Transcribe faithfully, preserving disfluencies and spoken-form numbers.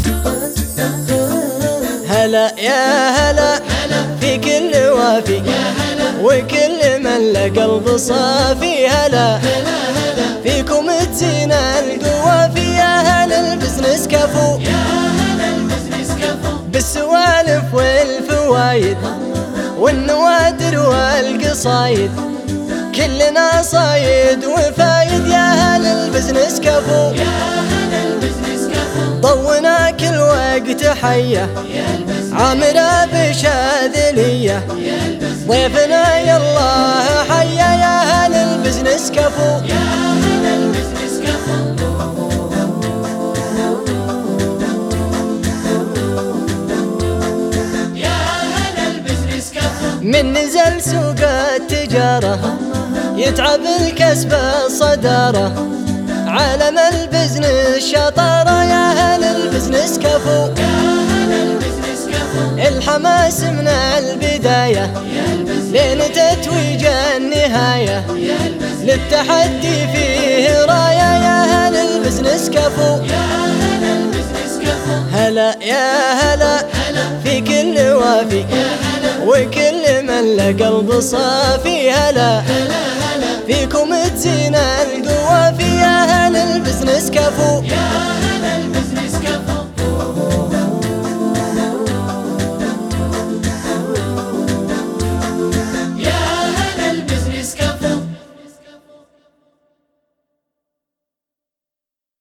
هلا يا هلا في كل وافي وكل من له قلب صافي. هلا فيكم تزين القوافي يا هل البزنس كفو، بالسوالف والفوايد والنوادر والقصايد كلنا صايد وفايد يا هل البزنس كفو. ضونا كل وقت حيه عامرة بشاذلية ضيفنا يالله حيا يا هل البزنس كفو. من نزل سوق التجارة يتعب الكسب الصدارة، عالم البزنس شطارة يا هل البزنس كفو. الحماس من البداية لين تتويج النهاية، للتحدي فيه راية يا هل البزنس كفو. هلا يا هلا في كل وافي وكل من له قلب صافي. هلا فيكم تزين القوافي يا هل البزنس كفو.